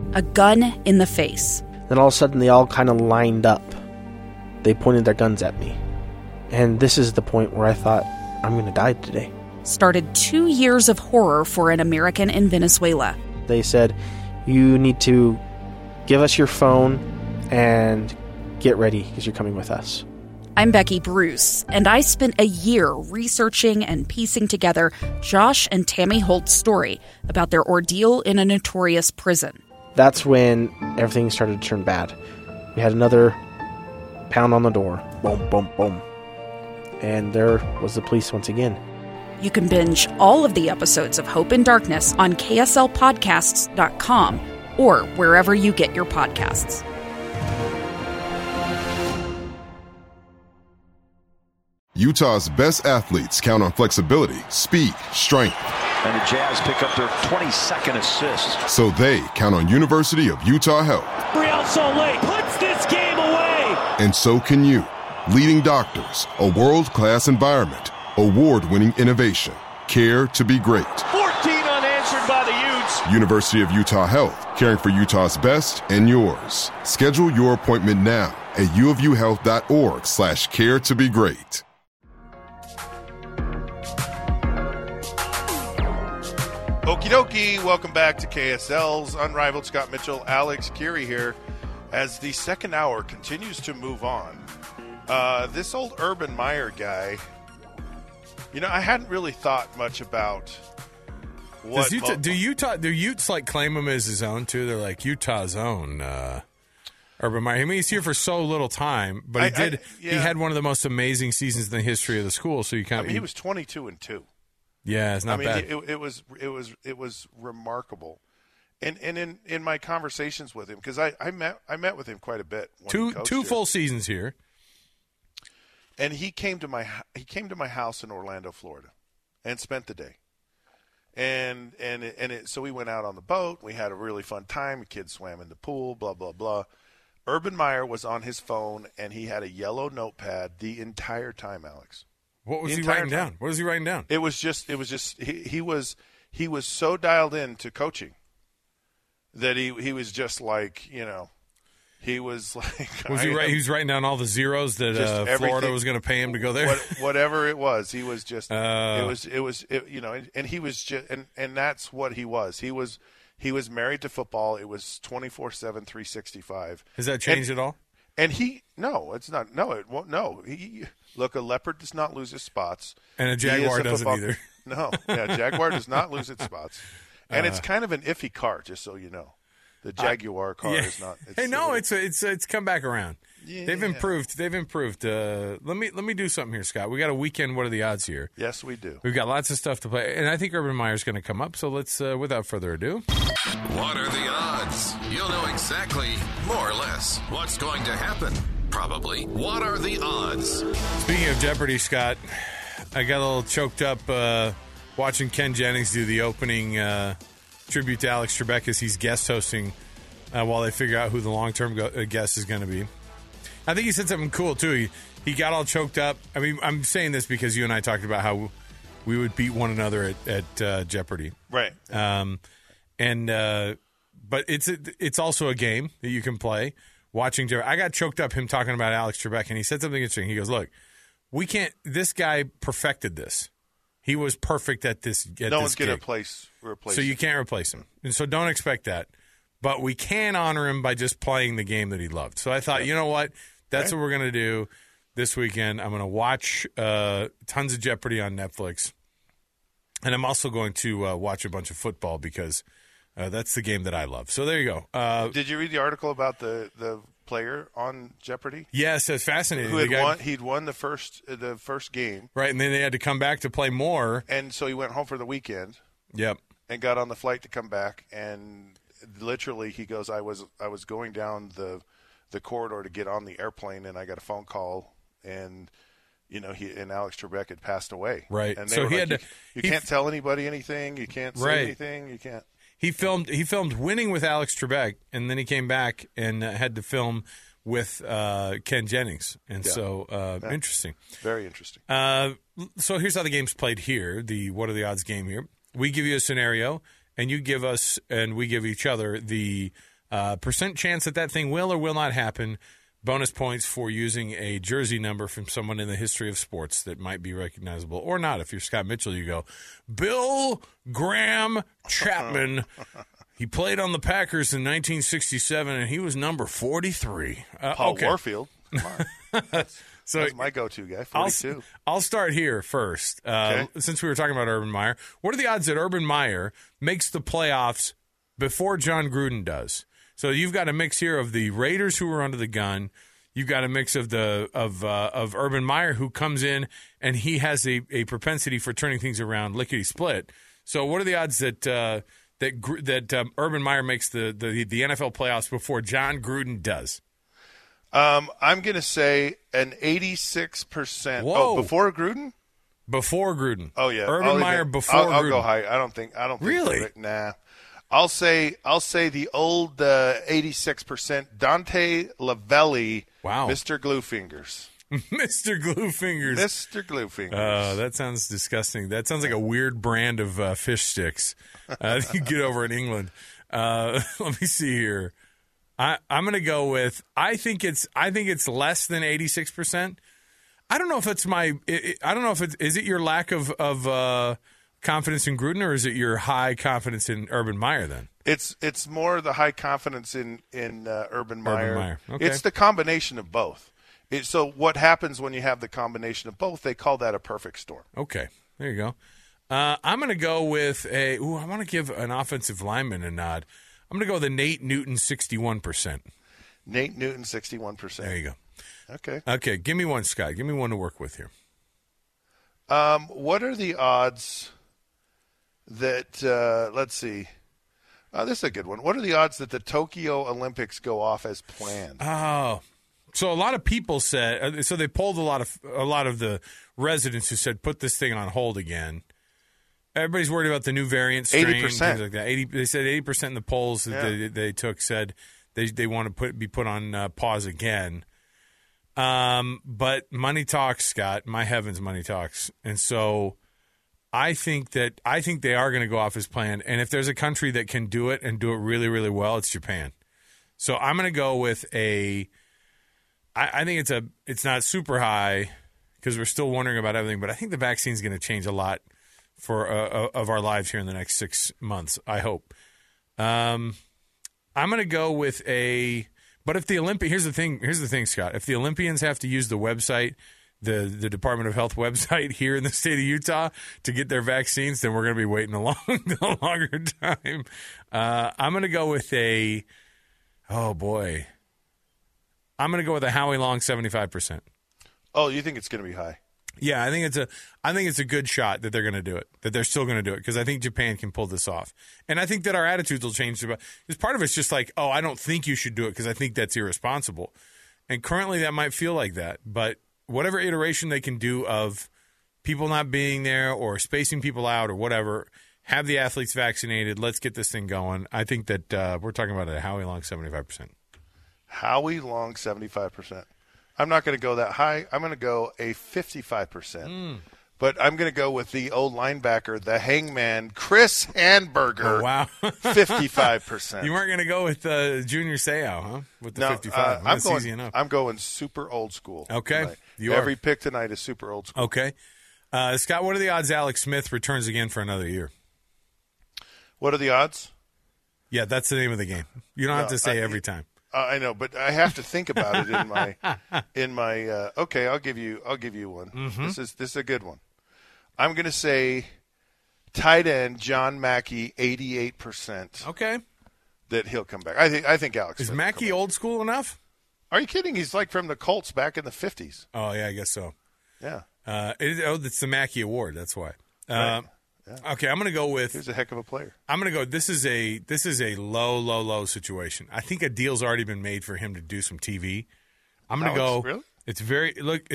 a gun in the face. Then all of a sudden, they all kind of lined up. They pointed their guns at me. And this is the point where I thought, I'm going to die today. Started 2 years of horror for an American in Venezuela. They said, you need to give us your phone and get ready because you're coming with us. I'm Becky Bruce, and I spent a year researching and piecing together Josh and Tammy Holt's story about their ordeal in a notorious prison. That's when everything started to turn bad. We had another pound on the door. Boom, boom, boom. And there was the police once again. You can binge all of the episodes of Hope in Darkness on KSLpodcasts.com or wherever you get your podcasts. Utah's best athletes count on flexibility, speed, strength. And the Jazz pick up their 22nd assist. So they count on University of Utah Health. Real Salt Lake puts this game away. And so can you. Leading doctors, a world-class environment, award-winning innovation, care to be great. 14 unanswered by the Utes. University of Utah Health, caring for Utah's best and yours. Schedule your appointment now at uofuhealth.org/care to be great. Okie dokie, welcome back to KSL's Unrivaled. Scott Mitchell, Alex Geary here. As the second hour continues to move on, this old Urban Meyer guy, I hadn't really thought much about what... Do Utes like claim him as his own too? They're like Utah's own Urban Meyer. I mean, he's here for so little time, but he had one of the most amazing seasons in the history of the school. So he was 22-2. Yeah, it's not bad. It was remarkable, and in my conversations with him, because I met with him quite a bit. Two full seasons here, and he came to my house in Orlando, Florida, and spent the day. So we went out on the boat. We had a really fun time. The kids swam in the pool. Blah blah blah. Urban Meyer was on his phone, and he had a yellow notepad the entire time, Alex. What was he writing down? What was he writing down? It was just he was so dialed in to coaching that he was just like, he was like, he was writing down all the zeros that Florida was going to pay him to go there. Whatever it was, he was just and he was just and that's what he was. He was married to football. It was 24/7, 365. Has that changed at all? And it's not. No, it won't. No, look, a leopard does not lose his spots, and a jaguar doesn't either. No, jaguar does not lose its spots, and it's kind of an iffy car, just so you know. The Jaguar car is not. It's come back around. Yeah. They've improved. Let me do something here, Scott. We got a weekend. What are the odds here? Yes, we do. We've got lots of stuff to play, and I think Urban Meyer's going to come up. So let's, without further ado. What are the odds? You'll know exactly, more or less, what's going to happen. Probably. What are the odds? Speaking of Jeopardy, Scott, I got a little choked up watching Ken Jennings do the opening tribute to Alex Trebek as he's guest hosting while they figure out who the long-term guest is going to be. I think he said something cool, too. He got all choked up. I mean, I'm saying this because you and I talked about how we would beat one another at Jeopardy. Right. But it's also a game that you can play. Watching Jeopardy. I got choked up him talking about Alex Trebek, and he said something interesting. He goes, look, this guy perfected this. He was perfect at this. No one's going to replace so you can't replace him. And so don't expect that. But we can honor him by just playing the game that he loved. So I thought, you know what? That's what we're going to do this weekend. I'm going to watch tons of Jeopardy on Netflix. And I'm also going to watch a bunch of football because that's the game that I love. So there you go. Did you read the article about the player on Jeopardy? Yes, it's fascinating. He'd won the first game. Right, and then they had to come back to play more. And so he went home for the weekend. Yep. And got on the flight to come back, and literally he goes, I was going down the corridor to get on the airplane, and I got a phone call, and Alex Trebek had passed away. Right. And so he can't tell anybody anything. You can't say anything. You can't. He filmed Winning with Alex Trebek, and then he came back and had to film with Ken Jennings. And interesting. Very interesting. So here's how the game's played here, the What Are the Odds game here. We give you a scenario, and you give us, and we give each other the Percent chance that thing will or will not happen. Bonus points for using a jersey number from someone in the history of sports that might be recognizable or not. If you're Scott Mitchell, you go, Bill Graham Chapman. He played on the Packers in 1967, and he was number 43. Paul Warfield. Come on. That's my go-to guy, 42. I'll start here first. Okay. Since we were talking about Urban Meyer, what are the odds that Urban Meyer makes the playoffs before John Gruden does? So you've got a mix here of the Raiders who are under the gun. You've got a mix of Urban Meyer who comes in and he has a propensity for turning things around lickety split. So what are the odds that Urban Meyer makes the NFL playoffs before John Gruden does? I'm going to say an 86%. Whoa. Oh, before Gruden? Before Gruden. Oh yeah, Urban Meyer before Gruden. I'll go high. I don't think. Really? Nah. I'll say the old 86% Dante Lavelli. Wow. Mr. Gluefingers. Mr. Gluefingers. Mr. Gluefingers. Oh, that sounds disgusting. That sounds like a weird brand of fish sticks you get over in England. Let me see here. I'm going to go with. I think it's less than 86%. I don't know if it's I don't know if is it your lack of confidence in Gruden, or is it your high confidence in Urban Meyer? Then it's more the high confidence in Urban Meyer. Okay. It's the combination of both. So what happens when you have the combination of both? They call that a perfect storm. Okay, there you go. I'm going to go with I want to give an offensive lineman a nod. I'm going to go with a Nate Newton 61%. Nate Newton 61%. There you go. Okay. Give me one, Scott. Give me one to work with here. What are the odds that let's see. This is a good one. What are the odds that the Tokyo Olympics go off as planned? Oh, so a lot of people said. So they polled a lot of the residents who said put this thing on hold again. Everybody's worried about the new variant strain, 80%. things like that. They said 80% in the polls that they took said they want to be put on pause again. But money talks, Scott. My heavens, money talks, and so. I think they are going to go off as planned, and if there's a country that can do it and do it really, really well, it's Japan. So I'm going to go with I think it's not super high because we're still wondering about everything, but I think the vaccine is going to change a lot for of our lives here in the next 6 months. I hope. I'm going to go with but if the here's the thing, Scott. If the Olympians have to use the website. The Department of Health website here in the state of Utah to get their vaccines, then we're going to be waiting a longer time. I'm going to go with I'm going to go with a Howie Long 75%. Oh, you think it's going to be high? Yeah, I think it's a good shot that they're going to do it, that they're still going to do it, because I think Japan can pull this off. And I think that our attitudes will change. Because part of it's just like, oh, I don't think you should do it because I think that's irresponsible. And currently that might feel like that, but whatever iteration they can do of people not being there or spacing people out or whatever, have the athletes vaccinated. Let's get this thing going. I think that we're talking about a Howie Long 75%. Howie Long 75%. I'm not going to go that high. I'm going to go a 55%. But I'm going to go with the old linebacker, the hangman, Chris Handberger. Oh, wow. 55%. You weren't going to go with Junior Seau, huh? With the 55. That's easy enough. I'm going super old school. Okay. Every pick tonight is super old school. Okay. Scott, what are the odds Alex Smith returns again for another year? What are the odds? Yeah, that's the name of the game. You don't have to say every time. I know, but I have to think about it in my. Okay, I'll give you one. Mm-hmm. This is a good one. I'm going to say tight end John Mackey 88%. Okay, that he'll come back. I think Alex is Mackey old school enough? Are you kidding? He's like from the Colts back in the 50s. Oh yeah, I guess so. Yeah. It's the Mackey Award. That's why. Right. Yeah. Okay, I'm going to go with. He's a heck of a player. I'm going to go. This is a low situation. I think a deal's already been made for him to do some TV. I'm going to go. Really? It's very.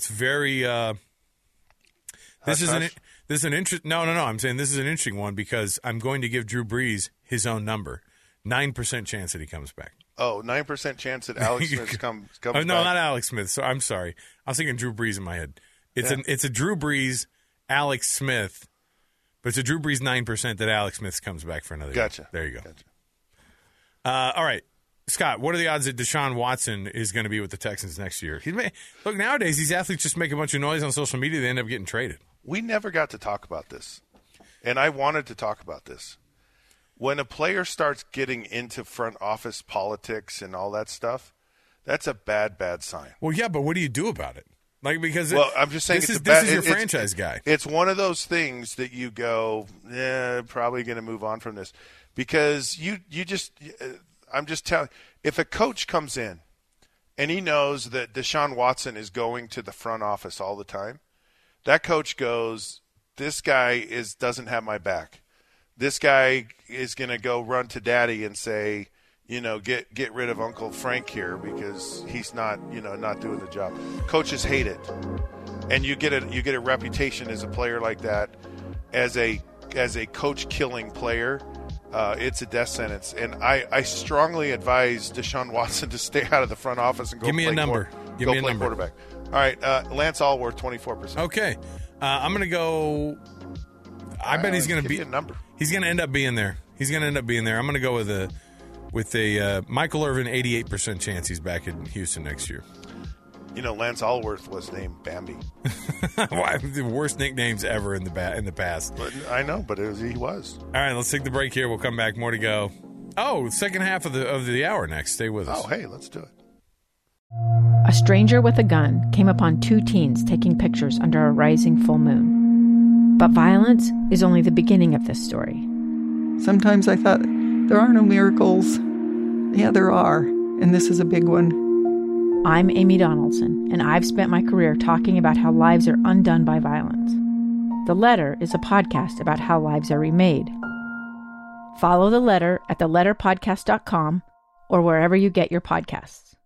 This is an interest. No. I'm saying this is an interesting one because I'm going to give Drew Brees his own number. 9% chance that he comes back. Oh, 9% chance that Alex Smith comes back. No, not Alex Smith. So I'm sorry. I was thinking Drew Brees in my head. It's a Drew Brees, Alex Smith. But it's a Drew Brees 9% that Alex Smith comes back for another year. Gotcha. There you go. Gotcha. All right. Scott, what are the odds that Deshaun Watson is going to be with the Texans next year? Look, nowadays, these athletes just make a bunch of noise on social media. They end up getting traded. We never got to talk about this, and I wanted to talk about this. When a player starts getting into front office politics and all that stuff, that's a bad, bad sign. Well, yeah, but what do you do about it? Because I'm just saying this is your franchise guy. It's one of those things that you go, probably going to move on from this, because I'm just telling. If a coach comes in and he knows that Deshaun Watson is going to the front office all the time, that coach goes, this guy doesn't have my back. This guy is going to go run to daddy and say, get rid of Uncle Frank here because he's not doing the job. Coaches hate it, and you get a reputation as a player like that, as a coach killing player. It's a death sentence, and I strongly advise Deshaun Watson to stay out of the front office and go. Give me a number. Give me a number. Quarterback. All right, Lance Allworth, 24%. Okay, I'm going to go. I bet he's going to be a number. He's going to end up being there. I'm going to go with a Michael Irvin 88% chance he's back in Houston next year. Lance Allworth was named Bambi. The worst nicknames ever in the past. But I know, but he was. All right, let's take the break here. We'll come back. More to go. Oh, second half of the hour next. Stay with us. Oh, hey, let's do it. A stranger with a gun came upon two teens taking pictures under a rising full moon. But violence is only the beginning of this story. Sometimes I thought, there are no miracles. Yeah, there are, and this is a big one. I'm Amy Donaldson, and I've spent my career talking about how lives are undone by violence. The Letter is a podcast about how lives are remade. Follow The Letter at theletterpodcast.com or wherever you get your podcasts.